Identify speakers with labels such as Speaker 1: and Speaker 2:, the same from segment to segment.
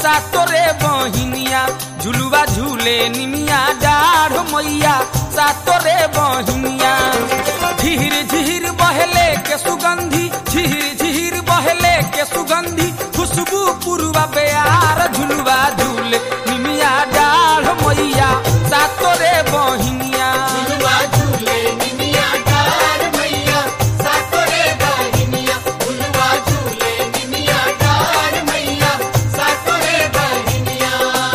Speaker 1: सातो रे बहिनिया झुलुआ झूले निमिया डाढ़ मैया सातो रे बहिनिया। झीर झीर बहले के सुगंधी झीर झीर बहले के सुगंधी खुशबू पुरवा बेयार झुलुआ झूले निमिया डाढ़ मैया सातो रे बहिनिया।
Speaker 2: झुलुआ झूले निमिया डाढ़ मैया सातो रे बहिनिया। झुलुआ झूले निमिया डाढ़ मैया सातो रे बहिनिया।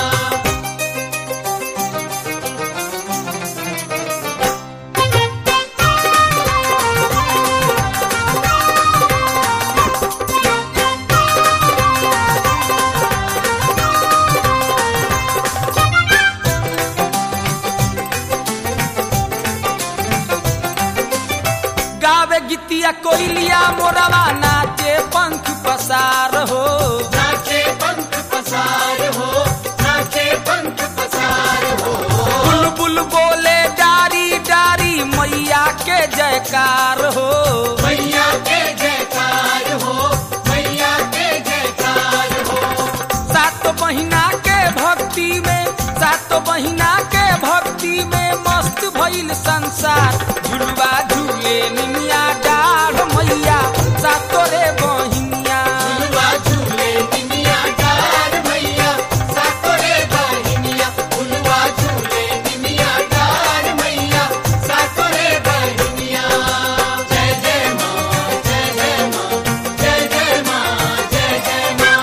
Speaker 1: गावे गीतिया कोइलिया मोरवा नाचे पंख पसार हो।
Speaker 2: नाचे पंख पसार हो। नाचे पंख पसार हो।
Speaker 1: बुलबुल बोले डारी डारी मैया के जयकार हो।
Speaker 2: मैया के जयकार हो। मैया के जयकार हो।
Speaker 1: सात महीना के भक्ति में सात महीना के भक्ति में मस्त भइल संसार झुलुआ झूले निमिया डाढ़ मैया सातो रे बहिनिया।
Speaker 2: झुलुआ झूले निमिया डाढ़ मैया सातो रे बहिनिया। झुलुआ झूले निमिया डाढ़ मैया सातो रे बहिनिया। जय जय माँ जय जय माँ जय जय माँ जय जय माँ।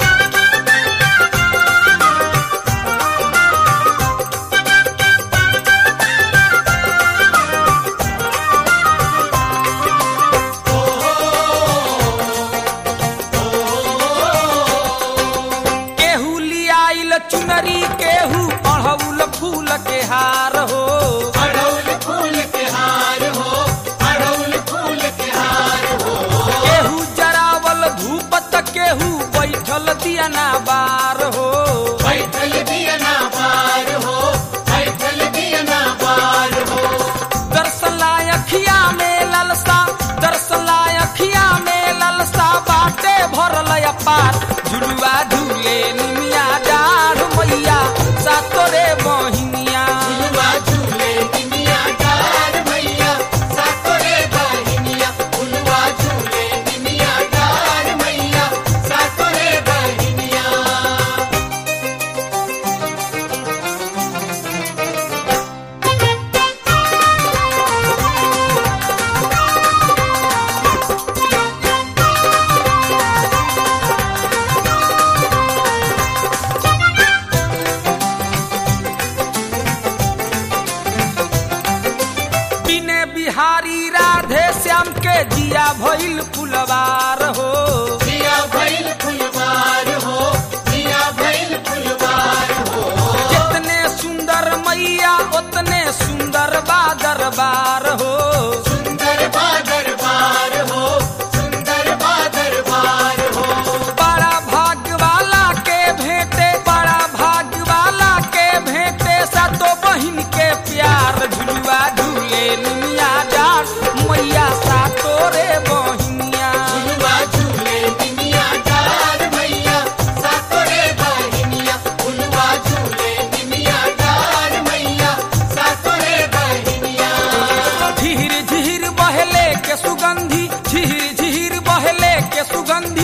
Speaker 1: केहू लियाइल चुनरी केहू अड़हुल फूल के हार हो।
Speaker 2: अड़हुल फूल के हार हो। अड़हुल फूल के हार हो।
Speaker 1: केहू जरावल धूप त केहू बैठल दियना बार हो।
Speaker 2: बैठल दियना बार हो। बैठल दियना बार हो।
Speaker 1: दर्शन लाय अखिया में ललसा दर्शन लाय अखिया में ललसा बाटे भरल अपार झुलुआ झूले निमिया डाढ़ मैया सातो रे बहिनिया।
Speaker 2: झुलुआ झूले निमिया डाढ़ मैया सातो रे बहिनिया। झुलुआ झूले निमिया डाढ़ मैया सातो रे बहिनिया।
Speaker 1: बिने बिहारी राधे श्याम के जिया भइल फुलवार हो।
Speaker 2: जिया भइल फुलवार हो। जिया भइल फुलवार हो।
Speaker 1: जितने सुंदर मैया उतने सुंदर बा दरबार हो।
Speaker 2: सुंदर बा दरबार हो। सुंदर बा दरबार हो।
Speaker 1: बड़ा भाग्य वाला के भेंटे बड़ा भाग्य वाला के भेंटे सातो बहिन के प्यार झुलुआ झूले निमिया डाढ़ मैया सातो रे बहिनिया।
Speaker 2: झुलुआ झूले निमिया डाढ़ मैया सातो रे बहिनिया। झुलुआ झूले निमिया डाढ़ मैया सातो रे बहिनिया।
Speaker 1: झीर झीर बहले के सुगंधी झीर झीर बहले के सुगंधी